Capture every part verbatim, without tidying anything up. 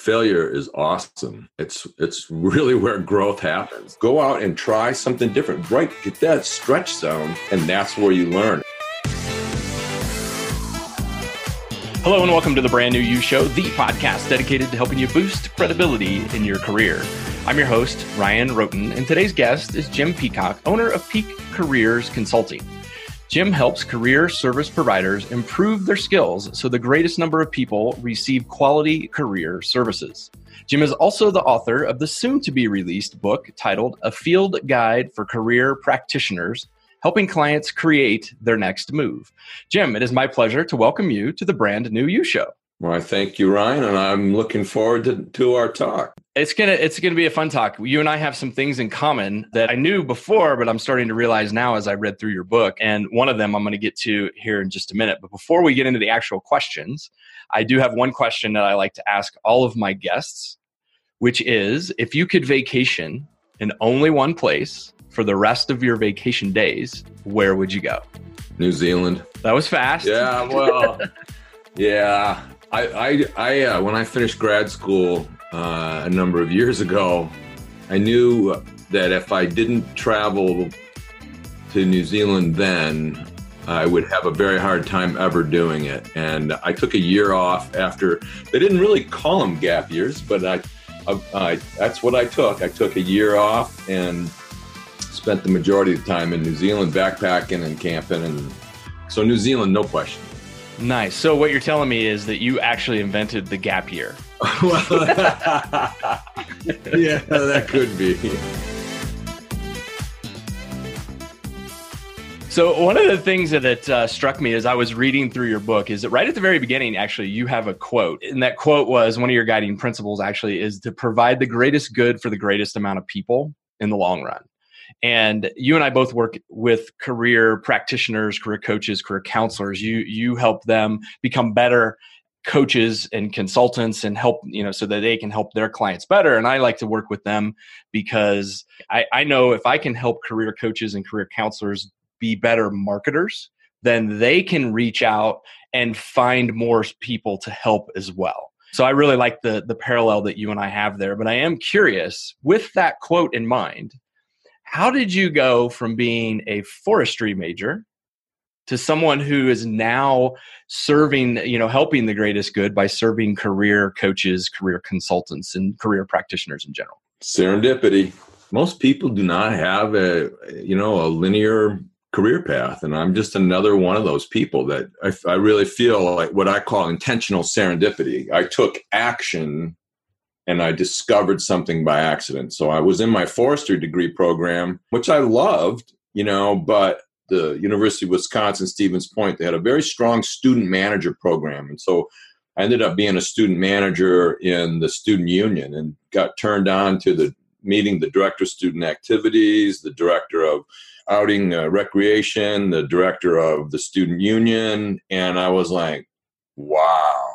failure is awesome. It's it's really where growth happens. Go out and try something different. Right, get that stretch zone, and that's where you learn. Hello and welcome to the Brand New You Show, the podcast dedicated to helping you boost credibility in your career. I'm your host, Ryan Roten, and today's guest is Jim Peacock, owner of Peak Careers Consulting. Jim helps career service providers improve their skills so the greatest number of people receive quality career services. Jim is also the author of the soon-to-be-released book titled A Field Guide for Career Practitioners, helping clients create their next move. Jim, it is my pleasure to welcome you to the Brand New You Show. Well, I thank you, Ryan, and I'm looking forward to, to our talk. It's gonna it's gonna be a fun talk. You and I have some things in common that I knew before, but I'm starting to realize now as I read through your book. And one of them I'm going to get to here in just a minute. But before we get into the actual questions, I do have one question that I like to ask all of my guests, which is, if you could vacation in only one place for the rest of your vacation days, where would you go? New Zealand. That was fast. Yeah, well, yeah. I, I, I uh, when I finished grad school uh, a number of years ago, I knew that if I didn't travel to New Zealand then, I would have a very hard time ever doing it. And I took a year off after. They didn't really call them gap years, but I, I, I that's what I took. I took a year off and spent the majority of the time in New Zealand backpacking and camping. And so New Zealand, no question. Nice. So what you're telling me is that you actually invented the gap year. Well, yeah, that could be. So one of the things that, that uh, struck me as I was reading through your book is that right at the very beginning, actually, you have a quote. And that quote was, one of your guiding principles actually is to provide the greatest good for the greatest amount of people in the long run. And you and I both work with career practitioners, career coaches, career counselors. You you help them become better coaches and consultants and help, you know, so that they can help their clients better. And I like to work with them because I, I know if I can help career coaches and career counselors be better marketers, then they can reach out and find more people to help as well. So I really like the the parallel that you and I have there. But I am curious, with that quote in mind, how did you go from being a forestry major to someone who is now serving, you know, helping the greatest good by serving career coaches, career consultants, and career practitioners in general? Serendipity. Most people do not have a, you know, a linear career path. And I'm just another one of those people that I, I really feel like what I call intentional serendipity. I took action and I discovered something by accident. So I was in my forestry degree program, which I loved, you know, but the University of Wisconsin, Stevens Point, they had a very strong student manager program. And so I ended up being a student manager in the student union and got turned on to the meeting the director of student activities, the director of outing uh, recreation, the director of the student union. And I was like, wow,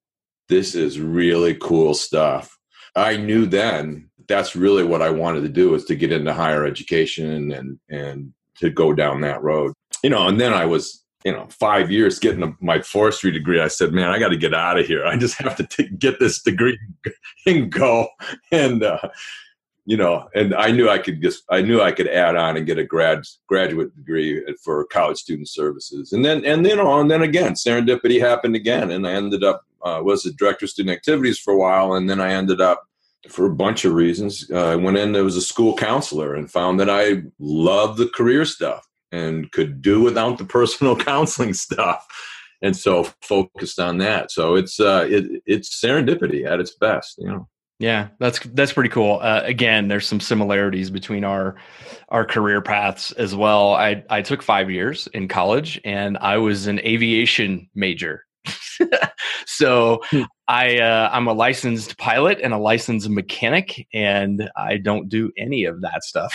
this is really cool stuff. I knew then that's really what I wanted to do, is to get into higher education and and to go down that road. You know, and then I was, you know, five years getting a, my forestry degree. I said, man, I got to get out of here. I just have to t- get this degree and go. And, uh, you know, and I knew I could just, I knew I could add on and get a grad graduate degree for college student services. And then, and then, on, and then again, serendipity happened again. And I ended up, uh, was the director of student activities for a while. And then I ended up, for a bunch of reasons, uh, I went in, there was a school counselor, and found that I loved the career stuff and could do without the personal counseling stuff. And so focused on that. So it's, uh, it, it's serendipity at its best, you know? Yeah, that's that's pretty cool. Uh, again, there's some similarities between our our career paths as well. I I took five years in college, and I was an aviation major. So hmm. I uh, I'm a licensed pilot and a licensed mechanic, and I don't do any of that stuff.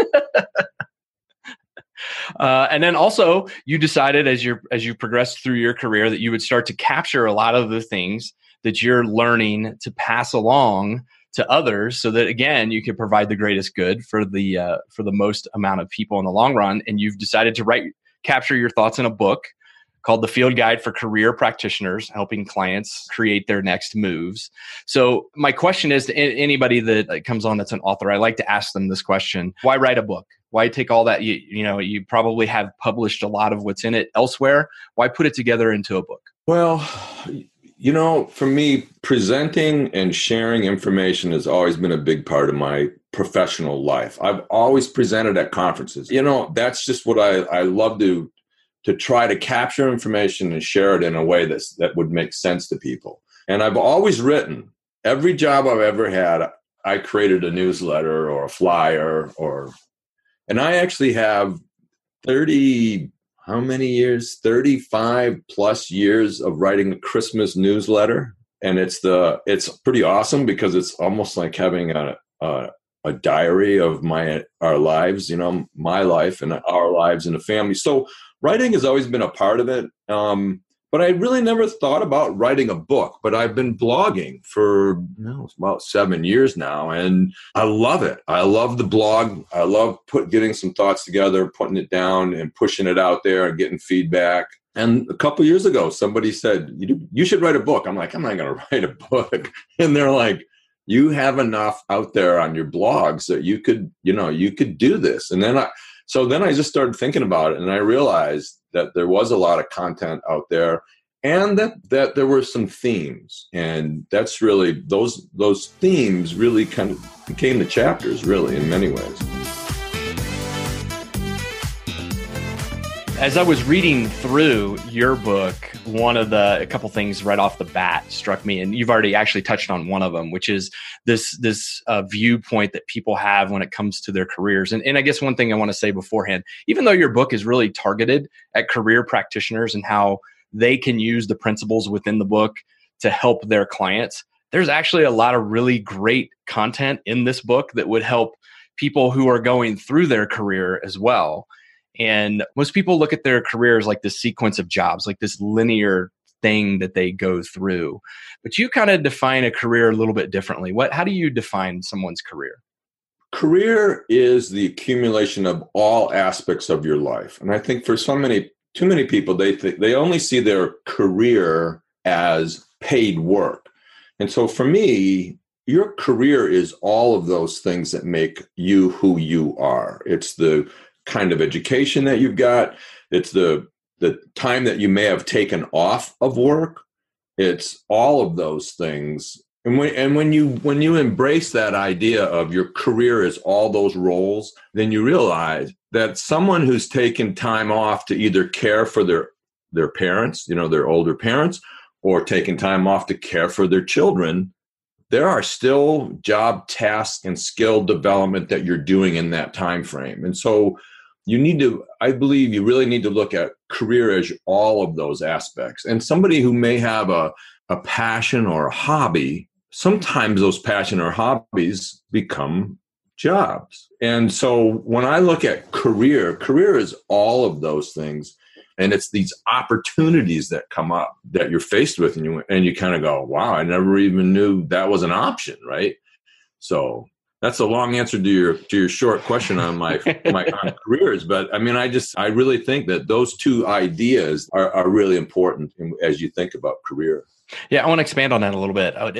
Uh, and then also, you decided as you as you progressed through your career that you would start to capture a lot of the things that you're learning to pass along to others, so that again you can provide the greatest good for the uh, for the most amount of people in the long run. And you've decided to write capture your thoughts in a book called The Field Guide for Career Practitioners, helping clients create their next moves. So my question is to anybody that comes on that's an author, I like to ask them this question: why write a book? Why take all that? You, you know, you probably have published a lot of what's in it elsewhere. Why put it together into a book? Well, you know, for me, presenting and sharing information has always been a big part of my professional life. I've always presented at conferences. You know, that's just what I, I love to to try to capture information and share it in a way that's, that would make sense to people. And I've always written. Every job I've ever had, I created a newsletter or a flyer, or, and I actually have thirty, how many years? thirty-five plus years of writing a Christmas newsletter. And it's the, it's pretty awesome because it's almost like having a, a, a diary of my, our lives, you know, my life and our lives and the family. So writing has always been a part of it. Um, but I really never thought about writing a book, but I've been blogging for you know, about seven years now. And I love it. I love the blog. I love put, getting some thoughts together, putting it down and pushing it out there and getting feedback. And a couple of years ago, somebody said, you, you should write a book. I'm like, I'm not going to write a book. And they're like, you have enough out there on your blogs that you could, you know, you could do this. And then I, so then I just started thinking about it, and I realized that there was a lot of content out there, and that, that there were some themes. And that's really, those, those themes really kind of became the chapters, really, in many ways. As I was reading through your book, one of the, a couple things right off the bat struck me, and you've already actually touched on one of them, which is this, this uh, viewpoint that people have when it comes to their careers. And, and I guess one thing I want to say beforehand, even though your book is really targeted at career practitioners and how they can use the principles within the book to help their clients, there's actually a lot of really great content in this book that would help people who are going through their career as well. And most people look at their careers like this sequence of jobs, like this linear thing that they go through. But you kind of define a career a little bit differently. What, how do you define someone's career? Career is the accumulation of all aspects of your life. And I think for so many, too many people, they th- they only see their career as paid work. And so for me, your career is all of those things that make you who you are. It's the kind of education that you've got. It's the the time that you may have taken off of work. It's all of those things. And when and when you when you embrace that idea of your career is all those roles, then you realize that someone who's taken time off to either care for their their parents, you know, their older parents, or taking time off to care for their children, there are still job tasks and skill development that you're doing in that time frame. And so you need to, I believe you really need to look at career as all of those aspects. And somebody who may have a, a passion or a hobby, sometimes those passion or hobbies become jobs. And so when I look at career, career is all of those things. And it's these opportunities that come up that you're faced with, and you and you kind of go, wow, I never even knew that was an option, right? So that's a long answer to your to your short question on my my on careers. But I mean, I just I really think that those two ideas are, are really important as you think about career. Yeah, I want to expand on that a little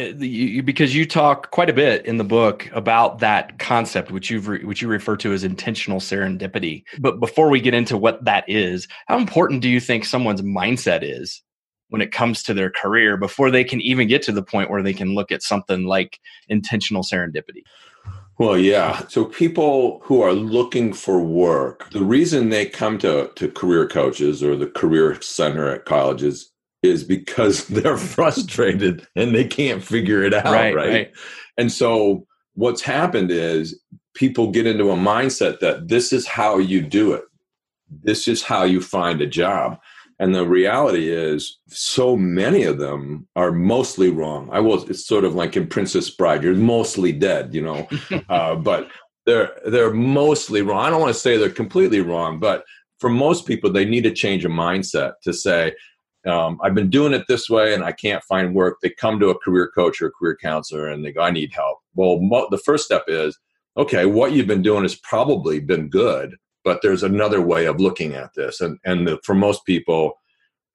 bit because you talk quite a bit in the book about that concept, which you've re, which you refer to as intentional serendipity. But before we get into what that is, how important do you think someone's mindset is when it comes to their career before they can even get to the point where they can look at something like intentional serendipity? Well, yeah. So people who are looking for work, the reason they come to, to career coaches or the career center at colleges is because they're frustrated and they can't figure it out, right, right? right? And so what's happened is people get into a mindset that this is how you do it. This is how you find a job. And the reality is so many of them are mostly wrong. I was, it's sort of like in Princess Bride, you're mostly dead, you know, uh, but they're, they're mostly wrong. I don't want to say they're completely wrong, but for most people, they need to change a mindset to say, Um, I've been doing it this way and I can't find work. They come to a career coach or a career counselor and they go, I need help. Well, mo- the first step is, okay, what you've been doing has probably been good, but there's another way of looking at this. And, and the, for most people,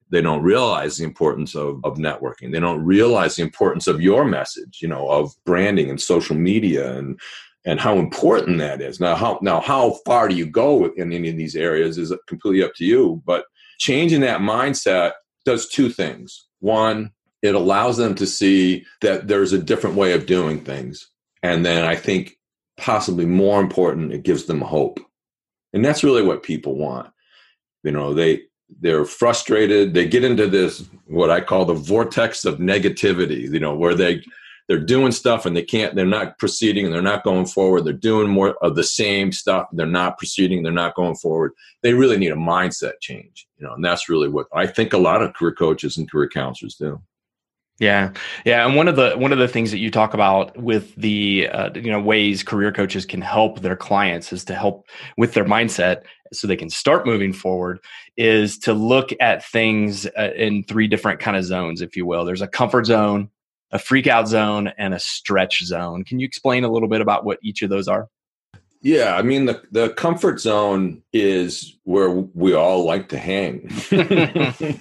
They don't realize the importance of, of networking. They don't realize the importance of your message, you know, of branding and social media and and how important that is. Now, how now how far do you go in any of these areas is completely up to you. But changing that mindset does two things. One, it allows them to see that there's a different way of doing things. And then I think possibly more important, it gives them hope. And that's really what people want. You know, they, they're frustrated. They get into this, what I call the vortex of negativity, you know, where they, they're doing stuff and they can't, they're not proceeding and they're not going forward. They're doing more of the same stuff. They're not proceeding. They're not going forward. They really need a mindset change, you know, and that's really what I think a lot of career coaches and career counselors do. Yeah. Yeah. And one of the, one of the things that you talk about with the, uh, you know, ways career coaches can help their clients is to help with their mindset so they can start moving forward is to look at things uh, in three different kind of zones, if you will. There's a comfort zone, a freak out zone, and a stretch zone. Can you explain a little bit about what each of those are? Yeah, I mean, the, the comfort zone is where we all like to hang. You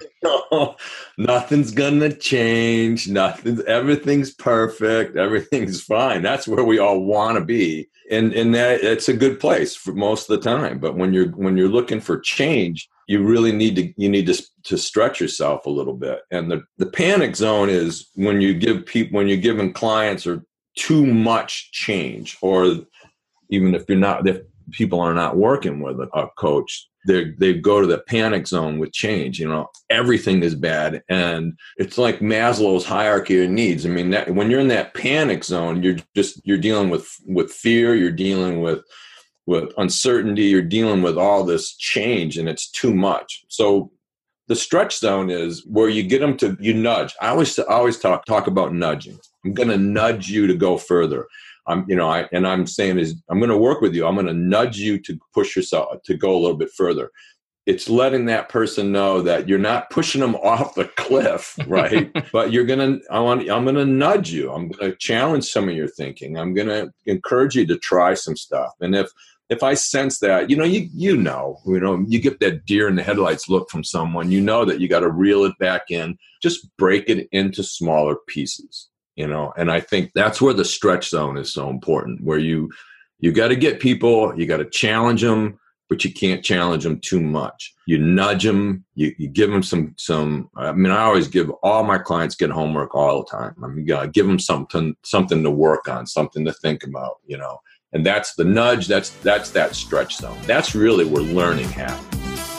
know, nothing's going to change. Nothing, everything's perfect. Everything's fine. That's where we all want to be. And, and that it's a good place for most of the time. But when you're, when you're looking for change, you really need to, you need to, to stretch yourself a little bit. And the, the panic zone is when you give people, when you're giving clients or too much change, or even if you're not, if people are not working with a, a coach, they they go to the panic zone with change. You know, everything is bad, and it's like Maslow's hierarchy of needs. I mean, that, when you're in that panic zone, you're just you're dealing with with fear, you're dealing with with uncertainty, you're dealing with all this change, and it's too much. So the stretch zone is where you get them to you nudge. I always I always talk talk about nudging. I'm going to nudge you to go further. I'm, you know, I, and I'm saying is I'm going to work with you. I'm going to nudge you to push yourself to go a little bit further. It's letting that person know that you're not pushing them off the cliff, right? But you're going to, I want, I'm going to nudge you. I'm going to challenge some of your thinking. I'm going to encourage you to try some stuff. And if, if I sense that, you know, you, you know, you know, you get that deer in the headlights look from someone, you know that you got to reel it back in, just break it into smaller pieces. You know, and I think that's where the stretch zone is so important, where you you got to get people, you got to challenge them, but you can't challenge them too much. You nudge them, you, you give them some, some, I mean, I always give all my clients get homework all the time. I mean, I give them something, something to work on, something to think about, you know, and that's the nudge. That's, that's that stretch zone. That's really where learning happens.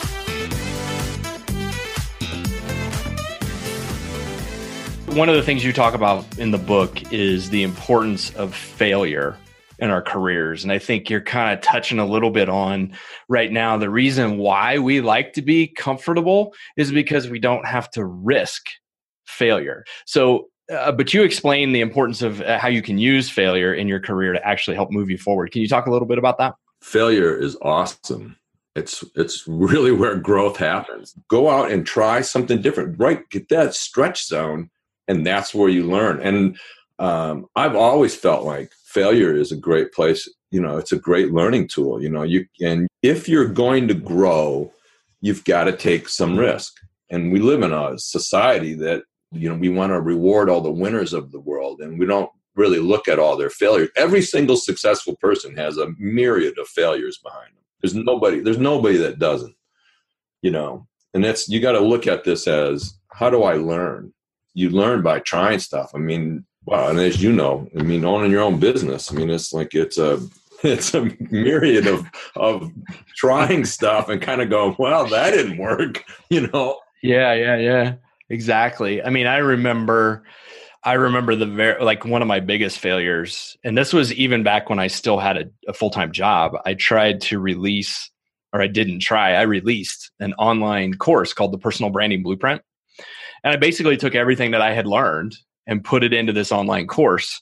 One of the things you talk about in the book is the importance of failure in our careers. And I think you're kind of touching a little bit on right now. The reason why we like to be comfortable is because we don't have to risk failure. So, uh, but you explain the importance of uh, how you can use failure in your career to actually help move you forward. Can you talk a little bit about that? Failure is awesome. It's it's really where growth happens. Go out and try something different, right? Get that stretch zone. And that's where you learn. And um, I've always felt like failure is a great place. You know, it's a great learning tool. You know, you and if you're going to grow, you've got to take some risk. And we live in a society that, you know, we want to reward all the winners of the world, and we don't really look at all their failures. Every single successful person has a myriad of failures behind them. There's nobody. There's nobody that doesn't. You know, and that's you got to look at this as, how do I learn? You learn by trying stuff. I mean, wow. And as you know, I mean, owning your own business, I mean, it's like, it's a, it's a myriad of, of trying stuff and kind of going, well, that didn't work, you know? Yeah, yeah, yeah, exactly. I mean, I remember, I remember the very, like one of my biggest failures, and this was even back when I still had a, a full-time job. I tried to release, or I didn't try, I released an online course called the Personal Branding Blueprint. And I basically took everything that I had learned and put it into this online course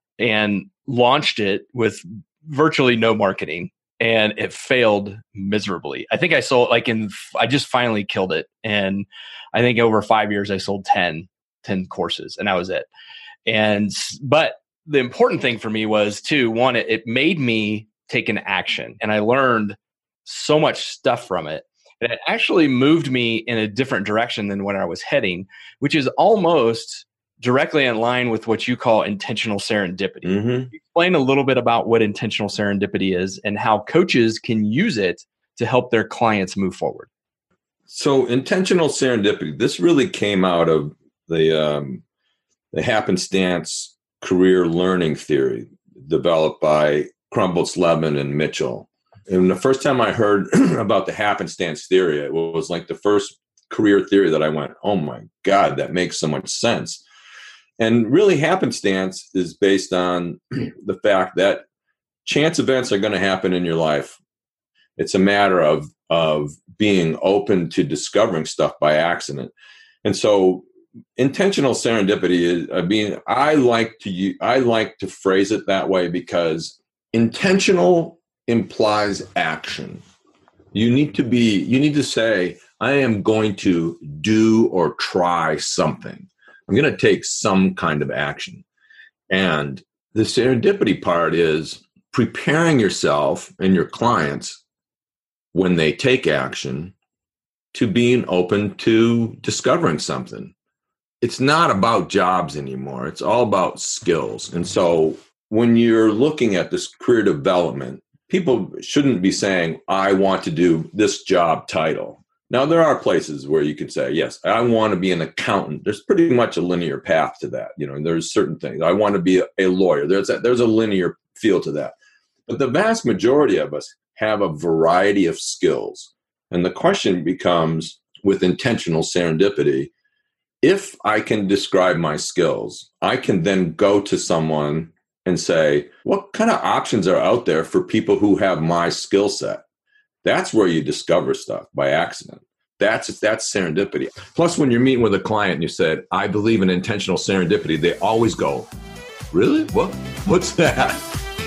and launched it with virtually no marketing. And it failed miserably. I think I sold like in, I just finally killed it. And I think over five years, I sold ten, ten courses, and that was it. And, but the important thing for me was too, one, it, it made me take an action, and I learned so much stuff from it. And it actually moved me in a different direction than where I was heading, which is almost directly in line with what you call intentional serendipity. Mm-hmm. Explain a little bit about what intentional serendipity is and how coaches can use it to help their clients move forward. So intentional serendipity, this really came out of the um, the happenstance career learning theory developed by Crumbles, Levin, and Mitchell. And the first time I heard about the happenstance theory, it was like the first career theory that I went, oh my God, that makes so much sense. And really happenstance is based on the fact that chance events are going to happen in your life. It's a matter of, of being open to discovering stuff by accident. And so intentional serendipity is, I mean, I like to, I like to phrase it that way because intentional implies action. You need to be, you need to say, I am going to do or try something. I'm going to take some kind of action. And the serendipity part is preparing yourself and your clients when they take action to being open to discovering something. It's not about jobs anymore. It's all about skills. And so when you're looking at this career development, people shouldn't be saying, I want to do this job title. Now, there are places where you could say, yes, I want to be an accountant. There's pretty much a linear path to that. You know, there's certain things. I want to be a, a lawyer. There's a, there's a linear feel to that. But the vast majority of us have a variety of skills. And the question becomes, with intentional serendipity, if I can describe my skills, I can then go to someone and say, what kind of options are out there for people who have my skill set? That's where you discover stuff by accident. That's that's serendipity. Plus, when you're meeting with a client and you said, I believe in intentional serendipity, they always go, really? What? What's that?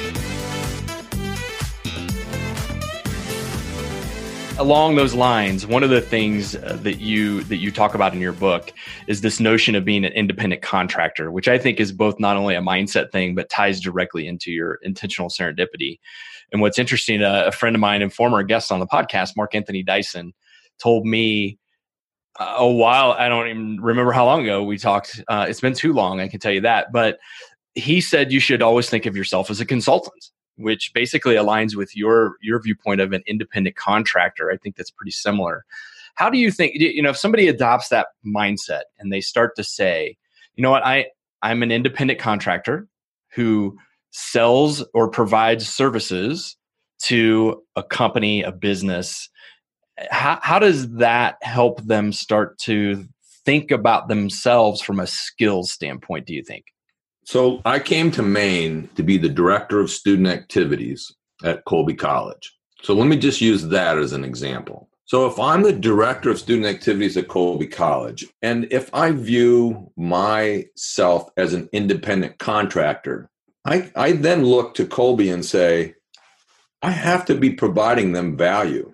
Along those lines, one of the things uh, that you that you talk about in your book is this notion of being an independent contractor, which I think is both not only a mindset thing, but ties directly into your intentional serendipity. And what's interesting, uh, a friend of mine and former guest on the podcast, Mark Anthony Dyson, told me uh, a while, I don't even remember how long ago we talked. Uh, it's been too long, I can tell you that. But he said you should always think of yourself as a consultant, which basically aligns with your your viewpoint of an independent contractor. I think that's pretty similar. How do you think, you know, if somebody adopts that mindset and they start to say, you know what, I, I'm an independent contractor who sells or provides services to a company, a business, how, how does that help them start to think about themselves from a skills standpoint, do you think? So I came to Maine to be the director of student activities at Colby College. So let me just use that as an example. So if I'm the director of student activities at Colby College, and if I view myself as an independent contractor, I, I then look to Colby and say, I have to be providing them value.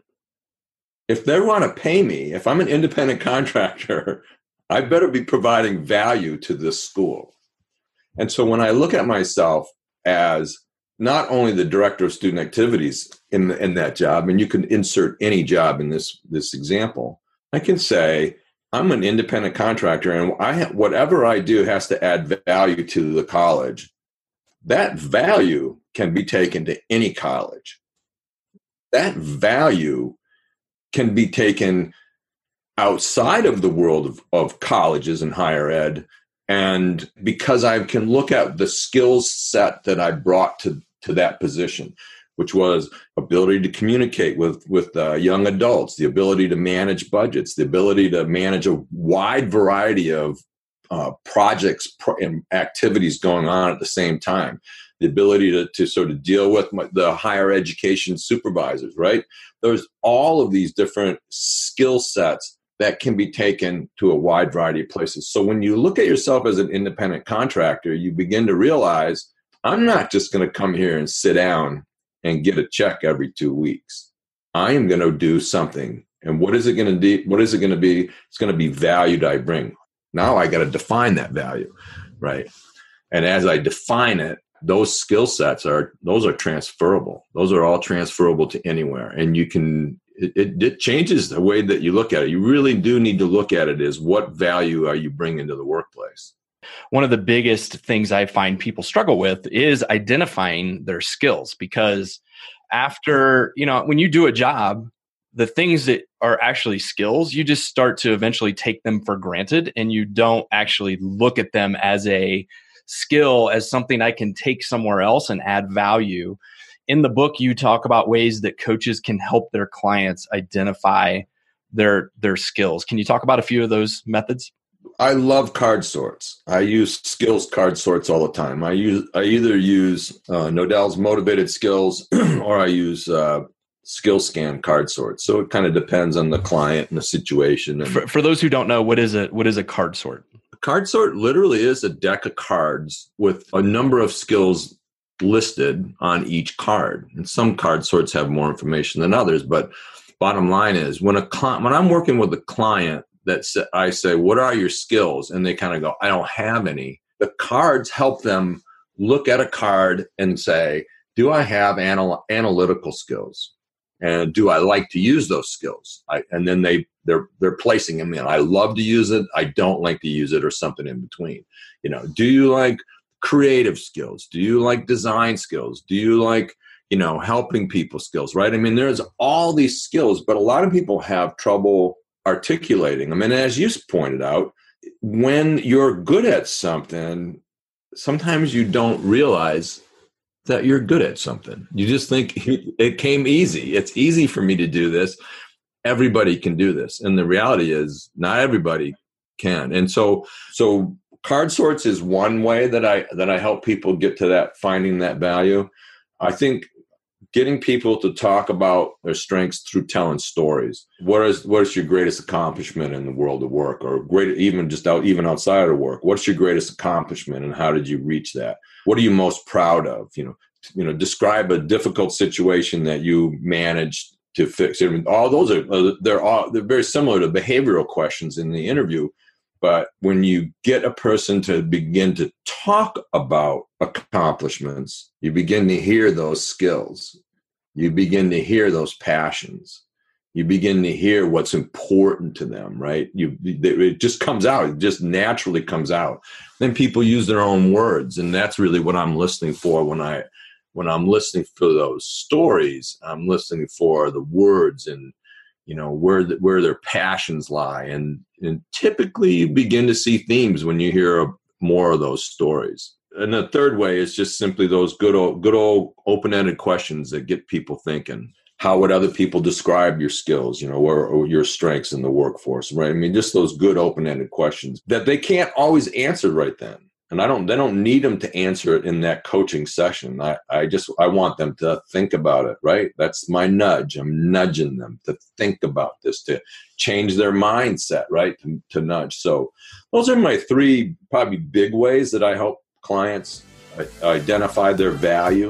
If they want to pay me, if I'm an independent contractor, I better be providing value to this school. And so when I look at myself as not only the director of student activities in, in that job, and you can insert any job in this, this example, I can say, I'm an independent contractor, and I ha- whatever I do has to add value to the college. That value can be taken to any college. That value can be taken outside of the world of, of colleges and higher ed. And because I can look at the skills set that I brought to, to that position, which was ability to communicate with, with uh, young adults, the ability to manage budgets, the ability to manage a wide variety of uh, projects pro- and activities going on at the same time, the ability to, to sort of deal with my, the higher education supervisors, right? There's all of these different skill sets that can be taken to a wide variety of places. So when you look at yourself as an independent contractor, you begin to realize, I'm not just going to come here and sit down and get a check every two weeks. I am going to do something. And what is it going to be? What is it going to be? It's going to be value that I bring. Now I got to define that value, right? And as I define it, those skill sets are, those are transferable. Those are all transferable to anywhere. And you can, it, it, it changes the way that you look at it. You really do need to look at it as what value are you bringing to the workplace? One of the biggest things I find people struggle with is identifying their skills, because after, you know, when you do a job, the things that are actually skills, you just start to eventually take them for granted, and you don't actually look at them as a skill, as something I can take somewhere else and add value. In the book, you talk about ways that coaches can help their clients identify their their skills. Can you talk about a few of those methods? I love card sorts. I use skills card sorts all the time. I use I either use uh, Nodell's Motivated Skills or I use uh, Skill Scan card sorts. So it kind of depends on the client and the situation. And for, for those who don't know, what is a what is a card sort? A card sort literally is a deck of cards with a number of skills listed on each card. And some card sorts have more information than others. But bottom line is, when a client, when I'm working with a client, that I say, what are your skills? And they kind of go, I don't have any. The cards help them look at a card and say, do I have anal- analytical skills? And do I like to use those skills? I, and then they, they're, they're placing them in. I love to use it. I don't like to use it, or something in between. You know, do you like creative skills? Do you like design skills? Do you like, you know, helping people skills, right? I mean, there's all these skills, but a lot of people have trouble articulating them. And as you pointed out, when you're good at something, sometimes you don't realize that you're good at something. You just think it came easy. It's easy for me to do this. Everybody can do this. And the reality is not everybody can. And so, so card sorts is one way that I, that I help people get to that, finding that value. I think getting people to talk about their strengths through telling stories. What is what is your greatest accomplishment in the world of work, or great, even just out, even outside of work? What's your greatest accomplishment, and how did you reach that? What are you most proud of? You know, you know, describe a difficult situation that you managed to fix. I mean, all those are they're all they're very similar to behavioral questions in the interview. But when you get a person to begin to talk about accomplishments, you begin to hear those skills. You begin to hear those passions. You begin to hear what's important to them, right? You, it just comes out. It just naturally comes out. Then people use their own words, and that's really what I'm listening for when I, when I'm listening for those stories. I'm listening for the words and, you know, where the, where their passions lie, and and typically you begin to see themes when you hear more of those stories. And the third way is just simply those good old, good old open-ended questions that get people thinking. How would other people describe your skills, you know, or, or your strengths in the workforce, right? I mean, just those good open-ended questions that they can't always answer right then. And I don't, they don't need them to answer it in that coaching session. I, I just, I want them to think about it, right? That's my nudge. I'm nudging them to think about this, to change their mindset, right? To, to nudge. So those are my three probably big ways that I help clients identify their value.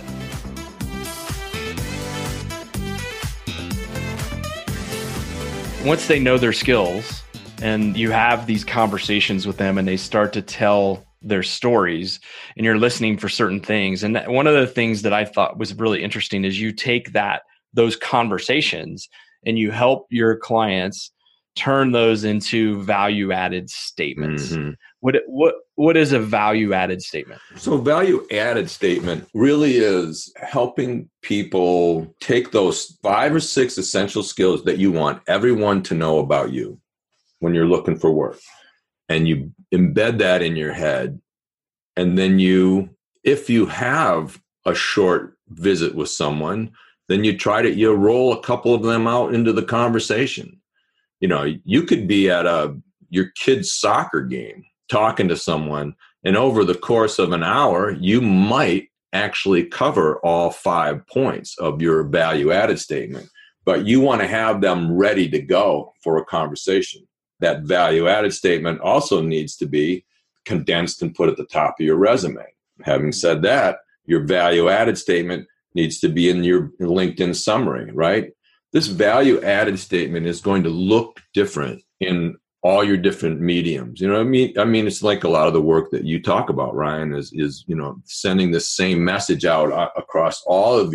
Once they know their skills and you have these conversations with them and they start to tell their stories and you're listening for certain things. And one of the things that I thought was really interesting is you take that, those conversations, and you help your clients turn those into value-added statements. Mm-hmm. What what what is a value-added statement? So value-added statement really is helping people take those five or six essential skills that you want everyone to know about you when you're looking for work. And you embed that in your head. And then you, if you have a short visit with someone, then you try to, you roll a couple of them out into the conversation. You know, you could be at a your kid's soccer game talking to someone, and over the course of an hour, you might actually cover all five points of your value-added statement. But you want to have them ready to go for a conversation. That value-added statement also needs to be condensed and put at the top of your resume. Having said that, your value-added statement needs to be in your LinkedIn summary, right? This value-added statement is going to look different in all your different mediums. You know what I mean? I mean, it's like a lot of the work that you talk about, Ryan, is, is you know, sending the same message out across all of your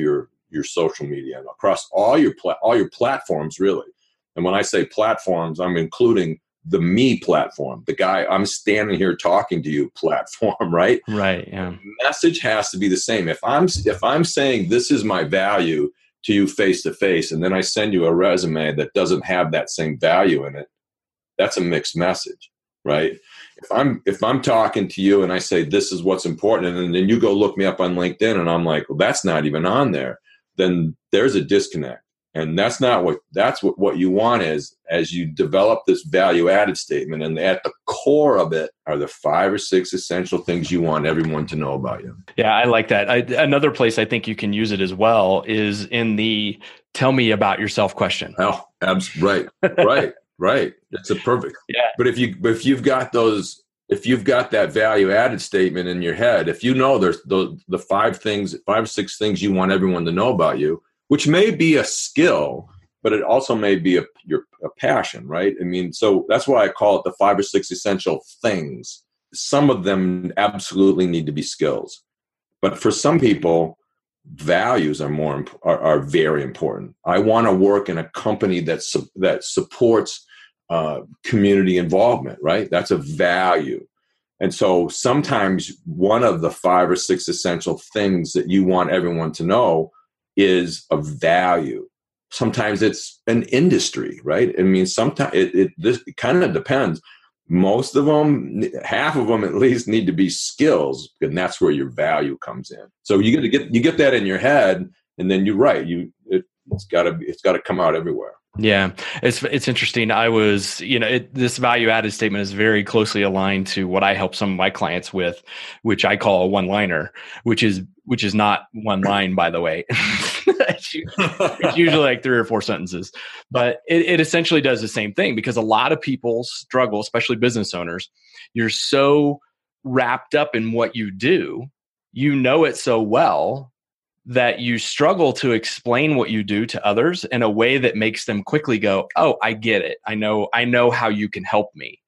your social media and across all your pla- all your platforms, really. And when I say platforms, I'm including the me platform, the guy I'm standing here talking to you platform, right? Right. Yeah. The message has to be the same. If I'm if I'm saying this is my value to you face to face, and then I send you a resume that doesn't have that same value in it, that's a mixed message, right? If I'm if I'm talking to you and I say this is what's important, and then you go look me up on LinkedIn and I'm like, well, that's not even on there, then there's a disconnect. And that's not what that's what, what you want is as you develop this value added statement, and at the core of it are the five or six essential things you want everyone to know about you. Yeah, I like that. I, another place I think you can use it as well is in the tell me about yourself question. Oh, abs- right, right, right. It's a perfect. Yeah. But if you if you've got those, if you've got that value added statement in your head, if you know there's the the five things, five or six things you want everyone to know about you, which may be a skill, but it also may be a your a passion, right? I mean, so that's why I call it the five or six essential things. Some of them absolutely need to be skills, but for some people, values are more are, are very important. I want to work in a company that su- that supports uh, community involvement, right? That's a value. And so sometimes one of the five or six essential things that you want everyone to know is of value. Sometimes it's an industry, right? I mean, sometimes it, it this kind of depends. Most of them, half of them at least, need to be skills, and that's where your value comes in. So you got to get you get that in your head, and then you're right. You it, it's got to it's got to come out everywhere. Yeah, it's it's interesting. I was, you know, it, this value added statement is very closely aligned to what I help some of my clients with, which I call a one liner, which is which is not one line, by the way. it's, it's usually like three or four sentences, but it, it essentially does the same thing because a lot of people struggle, especially business owners. You're so wrapped up in what you do, you know it so well, that you struggle to explain what you do to others in a way that makes them quickly go, oh, I get it. I know, I know how you can help me.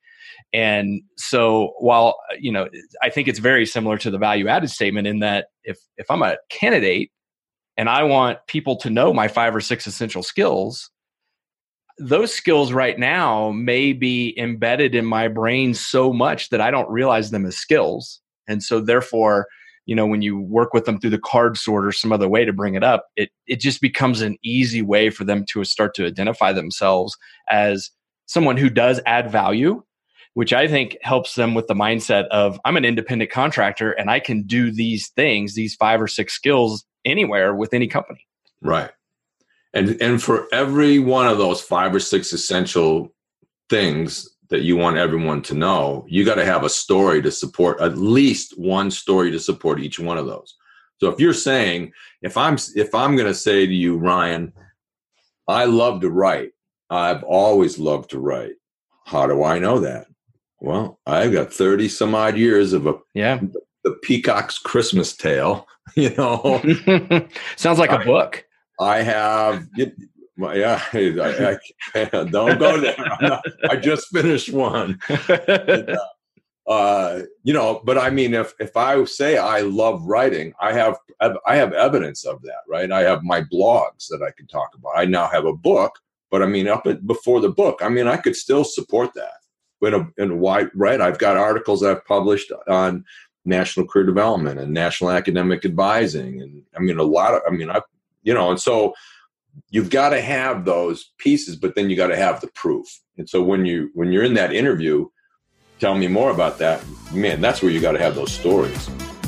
And so while, you know, I think it's very similar to the value added statement in that if, if I'm a candidate and I want people to know my five or six essential skills, those skills right now may be embedded in my brain so much that I don't realize them as skills. And so therefore, you know, when you work with them through the card sort or some other way to bring it up, it it just becomes an easy way for them to start to identify themselves as someone who does add value, which I think helps them with the mindset of I'm an independent contractor and I can do these things, these five or six skills anywhere with any company. Right. And and for every one of those five or six essential things that you want everyone to know, you got to have a story to support, at least one story to support each one of those. So if you're saying, if I'm if I'm going to say to you, Ryan, I love to write. I've always loved to write. How do I know that? Well, I've got thirty some odd years of a yeah the Peacock's Christmas Tale. You know, sounds like a I, book. I have. It, Yeah, I, I, don't go there. Not, I just finished one. And, uh, uh, you know, but I mean, if if I say I love writing, I have I have evidence of that, right? I have my blogs that I can talk about. I now have a book, but I mean, up at, before the book, I mean, I could still support that. In a, in a wide, right? I've got articles I've published on national career development and national academic advising, and I mean, a lot of, I mean, I, you know, and so. You've got to have those pieces, but then you got to have the proof. And so when you when you're in that interview, tell me more about that. Man, that's where you got to have those stories.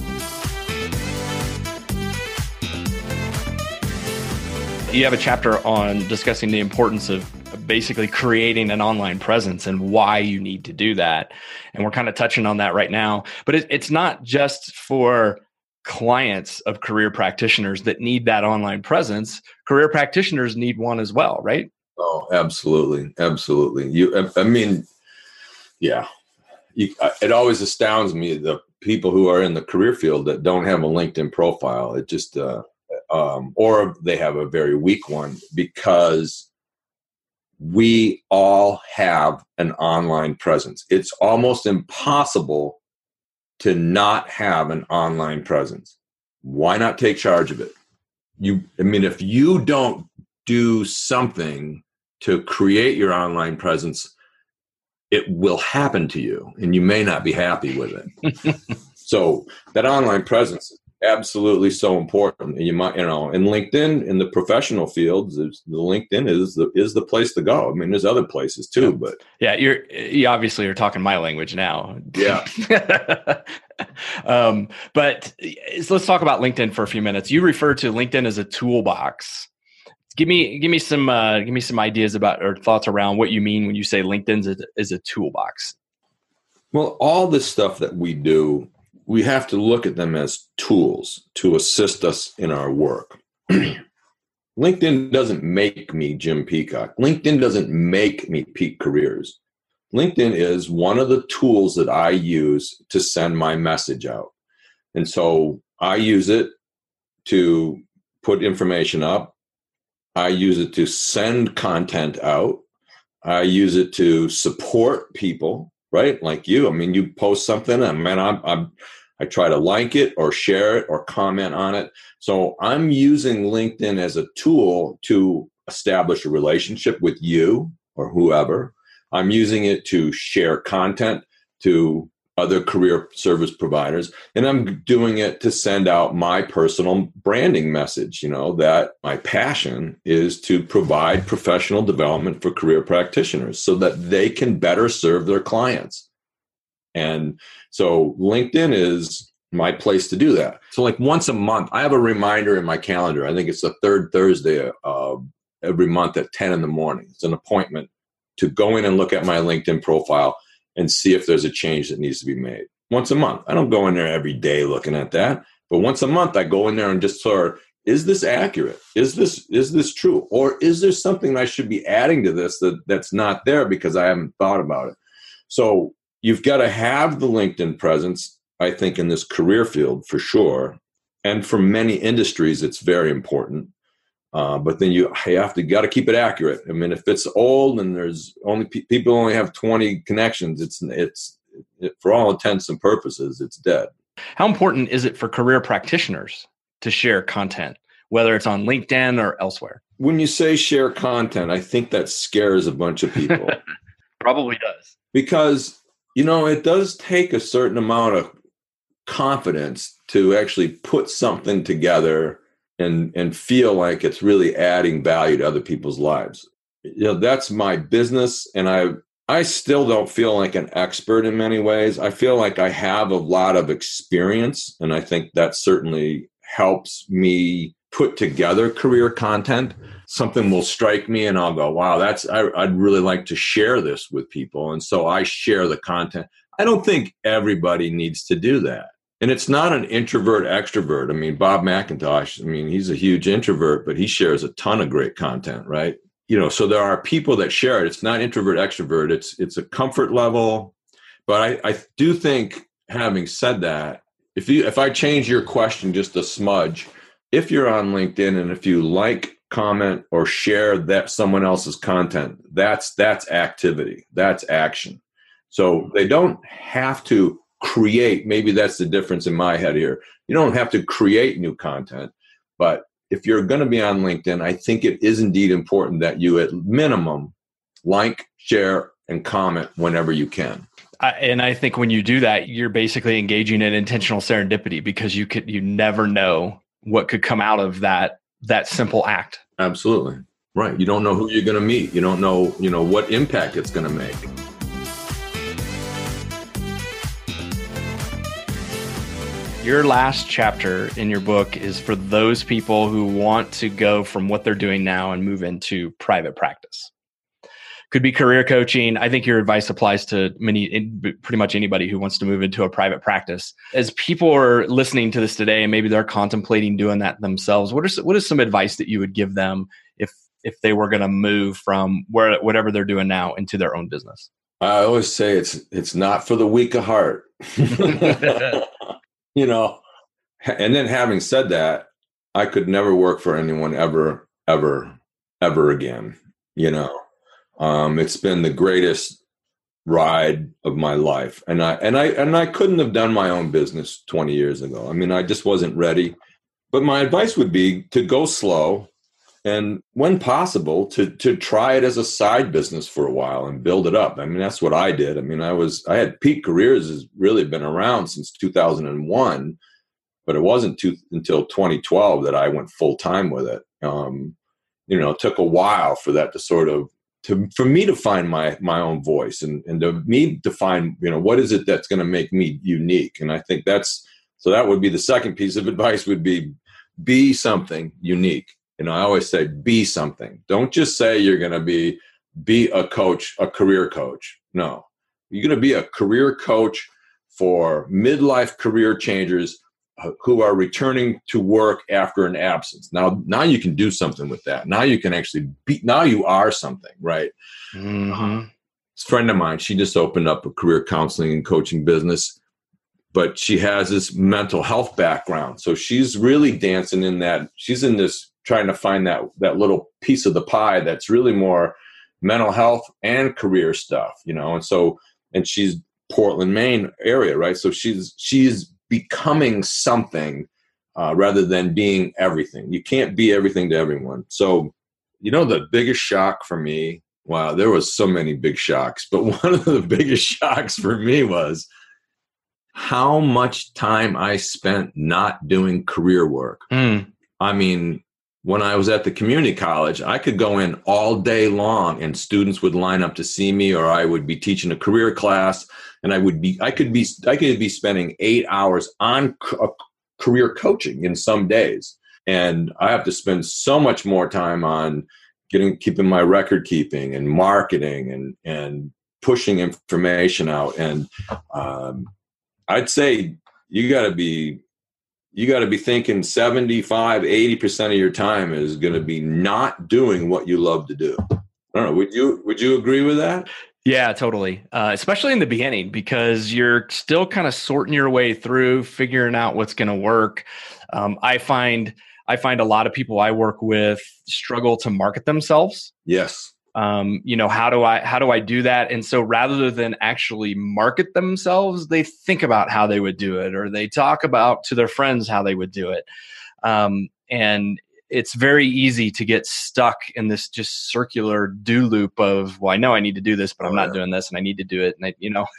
You have a chapter on discussing the importance of basically creating an online presence and why you need to do that. And we're kind of touching on that right now. But it, it's not just for clients of career practitioners that need that online presence. Career practitioners need one as well, right? Oh, absolutely. Absolutely. You, I mean, yeah, you, it always astounds me, the people who are in the career field that don't have a LinkedIn profile. It just, uh, um, or they have a very weak one, because we all have an online presence. It's almost impossible to not have an online presence. Why not take charge of it? you, I mean, if you don't do something to create your online presence, it will happen to you and you may not be happy with it. So that online presence is absolutely so important. And you might, you know, in LinkedIn, in the professional fields, the LinkedIn is the, is the place to go. I mean, there's other places too, yeah. but yeah, you're, you obviously are talking my language now. Yeah. um, but so let's talk about LinkedIn for a few minutes. You refer to LinkedIn as a toolbox. Give me, give me some, uh, give me some ideas about or thoughts around what you mean when you say LinkedIn is a, is a toolbox. Well, all this stuff that we do, we have to look at them as tools to assist us in our work. LinkedIn doesn't make me Jim Peacock. LinkedIn doesn't make me Peak Careers. LinkedIn is one of the tools that I use to send my message out. And so I use it to put information up. I use it to send content out. I use it to support people, right? Like you. I mean, you post something, and man, I'm, I'm, I try to like it or share it or comment on it. So I'm using LinkedIn as a tool to establish a relationship with you or whoever. I'm using it to share content to other career service providers. And I'm doing it to send out my personal branding message, you know, that my passion is to provide professional development for career practitioners so that they can better serve their clients. And so LinkedIn is my place to do that. So like once a month, I have a reminder in my calendar. I think it's the third Thursday of every month at ten in the morning. It's an appointment to go in and look at my LinkedIn profile and see if there's a change that needs to be made. Once a month. I don't go in there every day looking at that, but once a month I go in there and just sort of, is this accurate? Is this is this true? Or is there something I should be adding to this that, that's not there because I haven't thought about it? So you've got to have the LinkedIn presence, I think, in this career field for sure. And for many industries, it's very important. Uh, but then you have to got to keep it accurate. I mean, if it's old and there's only pe- people only have twenty connections, it's it's it, for all intents and purposes, it's dead. How important is it for career practitioners to share content, whether it's on LinkedIn or elsewhere? When you say share content, I think that scares a bunch of people. Probably does. Because, you know, it does take a certain amount of confidence to actually put something together and and feel like it's really adding value to other people's lives. You know, that's my business, and I I still don't feel like an expert in many ways. I feel like I have a lot of experience, and I think that certainly helps me put together career content. Something will strike me and I'll go, wow, that's I, I'd really like to share this with people. And so I share the content. I don't think everybody needs to do that. And it's not an introvert extrovert. I mean, Bob McIntosh, I mean, he's a huge introvert, but he shares a ton of great content, right? You know, so there are people that share it. It's not introvert extrovert. It's it's a comfort level. But I, I do think, having said that, if you if I change your question just a smudge, if you're on LinkedIn and if you like, comment, or share that someone else's content, that's that's activity. That's action. So they don't have to create, maybe that's the difference in my head here. You don't have to create new content, but if you're going to be on LinkedIn, I think it is indeed important that you at minimum like, share, and comment whenever you can. I, and I think when you do that, you're basically engaging in intentional serendipity because you could you never know what could come out of that that simple act. Absolutely. Right. You don't know who you're going to meet. You don't know, you know, what impact it's going to make. Your last chapter in your book is for those people who want to go from what they're doing now and move into private practice. Could be career coaching. I think your advice applies to many, pretty much anybody who wants to move into a private practice. As people are listening to this today and maybe they're contemplating doing that themselves, what are what is some advice that you would give them if if they were going to move from where whatever they're doing now into their own business? I always say it's it's not for the weak of heart. You know, and then having said that, I could never work for anyone ever, ever, ever again. You know, um, it's been the greatest ride of my life, and I and I and I couldn't have done my own business twenty years ago. I mean, I just wasn't ready. but my advice would be to go slow, and when possible, to to try it as a side business for a while and build it up. I mean, that's what I did. I mean, I was I had Peak Careers has really been around since two thousand one, but it wasn't too, until twenty twelve that I went full time with it. Um, you know, it took a while for that to sort of to for me to find my my own voice and and to me to find, you know, what is it that's going to make me unique. And I think that's so that would be the second piece of advice would be be something unique. You know, I always say, be something. Don't just say you're going to be, be a coach, a career coach. No, you're going to be a career coach for midlife career changers who are returning to work after an absence. Now, now you can do something with that. Now you can actually be, now you are something, right? Mm-hmm. This friend of mine, she just opened up a career counseling and coaching business, but she has this mental health background. So she's really dancing in that. She's in this, trying to find that that little piece of the pie that's really more mental health and career stuff, you know. And so, and she's Portland, Maine area, right? So she's she's becoming something uh, rather than being everything. You can't be everything to everyone. So, you know, the biggest shock for me, wow, there was so many big shocks, but one of the biggest shocks for me was how much time I spent not doing career work. Mm. I mean, when I was at the community college, I could go in all day long and students would line up to see me, or I would be teaching a career class and I would be, I could be, I could be spending eight hours on a career coaching in some days. And I have to spend so much more time on getting, keeping my record keeping and marketing and, and pushing information out. And um, I'd say you got to be, you got to be thinking seventy-five, eighty percent of your time is going to be not doing what you love to do. I don't know. Would you, would you agree with that? Yeah, totally. Uh, especially in the beginning, because you're still kind of sorting your way through, figuring out what's going to work. Um, I find, I find a lot of people I work with struggle to market themselves. Yes. Um, you know, how do I, how do I do that? And so rather than actually market themselves, they think about how they would do it, or they talk about to their friends how they would do it. Um, and it's very easy to get stuck in this just circular do loop of, well, I know I need to do this, but I'm oh, not yeah. doing this and I need to do it. And I, you know,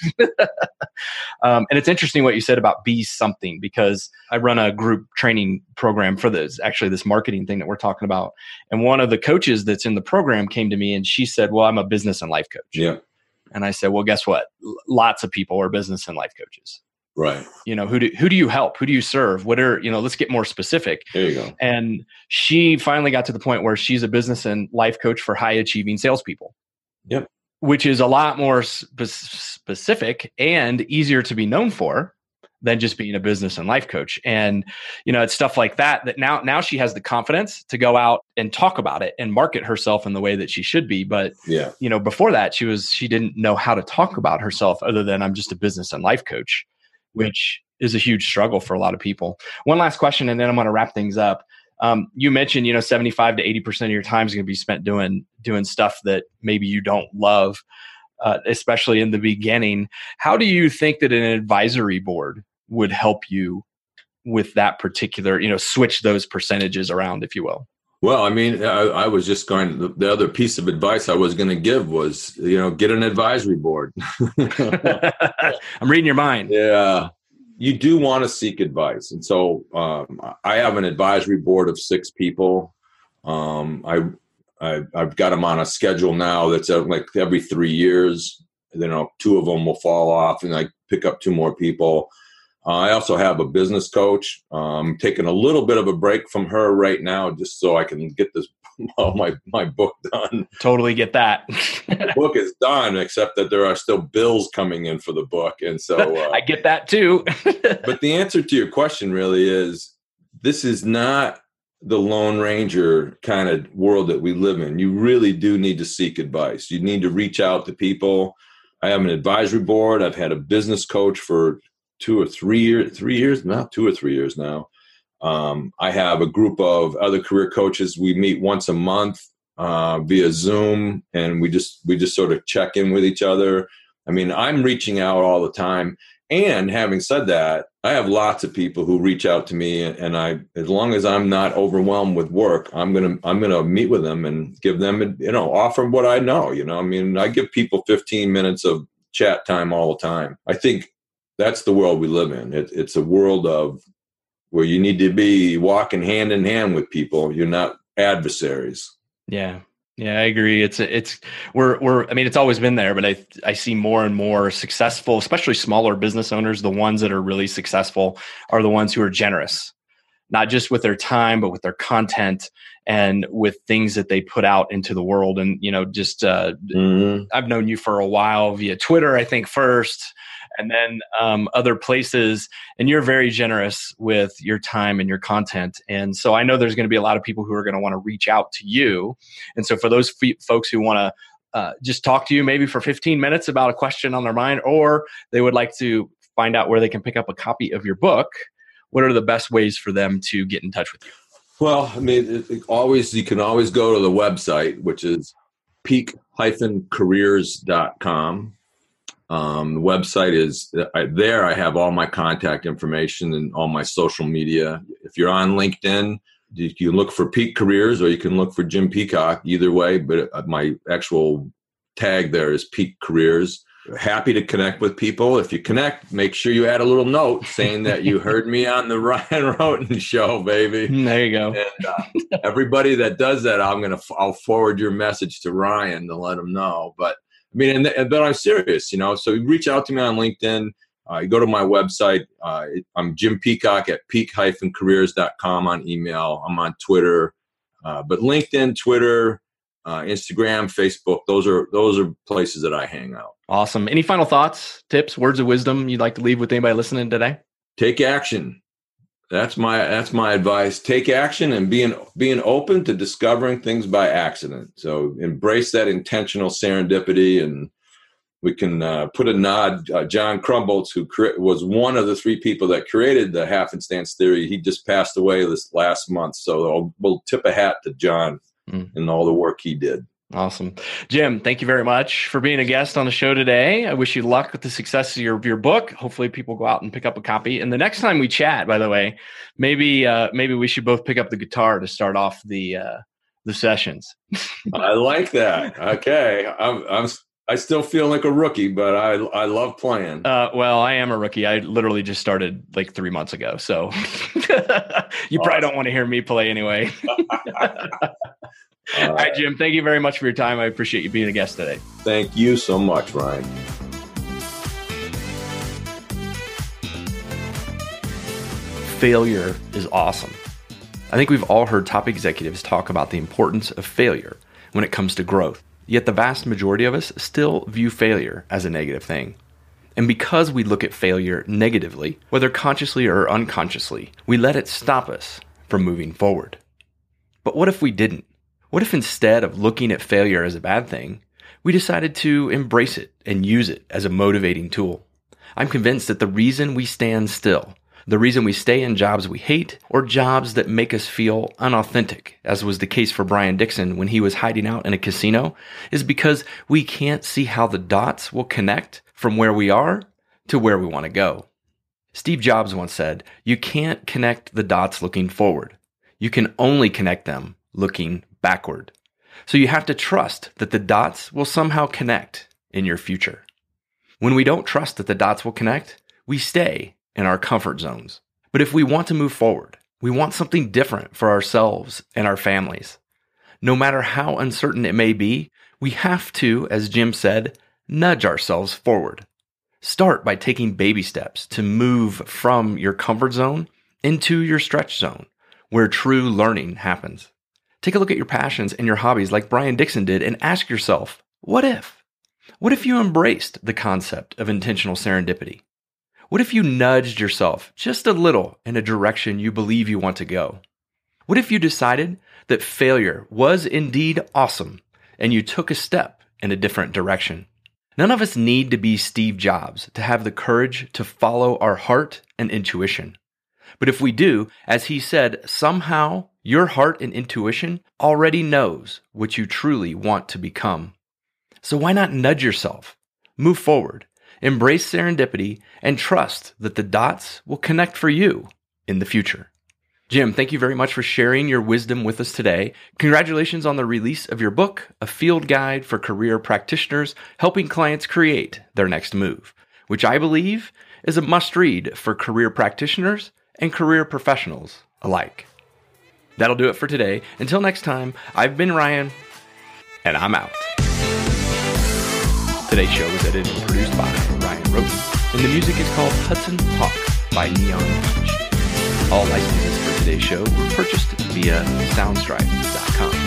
um, and it's interesting what you said about be something, because I run a group training program for this, actually this marketing thing that we're talking about. And one of the coaches that's in the program came to me and she said, well, I'm a business and life coach. Yeah. And I said, well, guess what? L- lots of people are business and life coaches. Right. You know, who do, who do you help? Who do you serve? What are, you know, let's get more specific. There you go. And she finally got to the point where she's a business and life coach for high achieving salespeople. Yep. Which is a lot more spe- specific and easier to be known for than just being a business and life coach. And, you know, it's stuff like that, that now, now she has the confidence to go out and talk about it and market herself in the way that she should be. But, yeah, you know, before that, she was, she didn't know how to talk about herself other than I'm just a business and life coach, which is a huge struggle for a lot of people. One last question, and then I'm going to wrap things up. Um, you mentioned, you know, seventy-five to eighty percent of your time is going to be spent doing, doing stuff that maybe you don't love, uh, especially in the beginning. How do you think that an advisory board would help you with that particular, you know, switch those percentages around, if you will? Well, I mean, I, I was just going, the, the other piece of advice I was going to give was, you know, get an advisory board. I'm reading your mind. Yeah. You do want to seek advice. And so um, I have an advisory board of six people. Um, I, I, I've got them on a schedule now that's uh, like every three years. You know, two of them will fall off and I pick up two more people. Uh, I also have a business coach. I'm taking a little bit of a break from her right now just so I can get this well, my, my book done. Totally get that. The book is done, except that there are still bills coming in for the book. And so uh, I get that too. But the answer to your question really is, this is not the Lone Ranger kind of world that we live in. You really do need to seek advice. You need to reach out to people. I have an advisory board. I've had a business coach for two or three years, three years now, two or three years now. Um, I have a group of other career coaches. We meet once a month uh, via Zoom, and we just we just sort of check in with each other. I mean, I'm reaching out all the time. And having said that, I have lots of people who reach out to me, and I, as long as I'm not overwhelmed with work, I'm gonna I'm gonna meet with them and give them, you know, offer what I know. You know, I mean, I give people fifteen minutes of chat time all the time. I think that's the world we live in. It, it's a world of where you need to be walking hand in hand with people. You're not adversaries. Yeah. Yeah, I agree. It's it's we're we're I mean, it's always been there, but I I see more and more successful, especially smaller business owners. The ones that are really successful are the ones who are generous, not just with their time, but with their content and with things that they put out into the world. And you know, just uh, mm-hmm. I've known you for a while via Twitter, I think first, and then um, other places. And you're very generous with your time and your content. And so I know there's going to be a lot of people who are going to want to reach out to you. And so for those f- folks who want to uh, just talk to you maybe for fifteen minutes about a question on their mind, or they would like to find out where they can pick up a copy of your book, what are the best ways for them to get in touch with you? Well, I mean, it, it always you can always go to the website, which is peak careers dot com. Um, the website is I, there. I have all my contact information and all my social media. If you're on LinkedIn, you can look for Peak Careers or you can look for Jim Peacock, either way. But my actual tag there is Peak Careers. Happy to connect with people. If you connect, make sure you add a little note saying that you heard me on the Ryan Rhoten show, baby. There you go. And uh, everybody that does that, I'm gonna I'll forward your message to Ryan to let him know. But I mean, and, and but I'm serious, you know. So you reach out to me on LinkedIn. Uh, you go to my website. Uh, I'm Jim Peacock at peak careers dot com on email. I'm on Twitter, uh, but LinkedIn, Twitter, uh, Instagram, Facebook. Those are those are places that I hang out. Awesome. Any final thoughts, tips, words of wisdom you'd like to leave with anybody listening today? Take action. That's my that's my advice. Take action and being being open to discovering things by accident. So embrace that intentional serendipity, and we can uh, put a nod. Uh, John Crumboltz, who cre- was one of the three people that created the happenstance theory, he just passed away this last month. So I'll, we'll tip a hat to John mm. and all the work he did. Awesome. Jim, thank you very much for being a guest on the show today. I wish you luck with the success of your, your book. Hopefully people go out and pick up a copy. And the next time we chat, by the way, maybe uh, maybe we should both pick up the guitar to start off the uh, the sessions. I like that. Okay. I'm, I'm I still feel like a rookie, but I I love playing. Uh, well, I am a rookie. I literally just started like three months ago. So you awesome. Probably don't want to hear me play anyway. Uh, All right, Jim, thank you very much for your time. I appreciate you being a guest today. Thank you so much, Ryan. Failure is awesome. I think we've all heard top executives talk about the importance of failure when it comes to growth. Yet the vast majority of us still view failure as a negative thing. And because we look at failure negatively, whether consciously or unconsciously, we let it stop us from moving forward. But what if we didn't? What if instead of looking at failure as a bad thing, we decided to embrace it and use it as a motivating tool? I'm convinced that the reason we stand still, the reason we stay in jobs we hate or jobs that make us feel unauthentic, as was the case for Brian Dixon when he was hiding out in a casino, is because we can't see how the dots will connect from where we are to where we want to go. Steve Jobs once said, "You can't connect the dots looking forward. You can only connect them looking backward." So you have to trust that the dots will somehow connect in your future. When we don't trust that the dots will connect, we stay in our comfort zones. But if we want to move forward, we want something different for ourselves and our families. No matter how uncertain it may be, we have to, as Jim said, nudge ourselves forward. Start by taking baby steps to move from your comfort zone into your stretch zone, where true learning happens. Take a look at your passions and your hobbies like Brian Dixon did and ask yourself, what if? What if you embraced the concept of intentional serendipity? What if you nudged yourself just a little in a direction you believe you want to go? What if you decided that failure was indeed awesome and you took a step in a different direction? None of us need to be Steve Jobs to have the courage to follow our heart and intuition. But if we do, as he said, somehow your heart and intuition already knows what you truly want to become. So why not nudge yourself, move forward, embrace serendipity, and trust that the dots will connect for you in the future. Jim, thank you very much for sharing your wisdom with us today. Congratulations on the release of your book, A Field Guide for Career Practitioners, helping clients create their next move, which I believe is a must-read for career practitioners and career professionals alike. That'll do it for today. Until next time, I've been Ryan, and I'm out. Today's show was edited and produced by Ryan Roten, and the music is called Hudson Hawk by Neon Beach. All licenses for today's show were purchased via soundstripe dot com.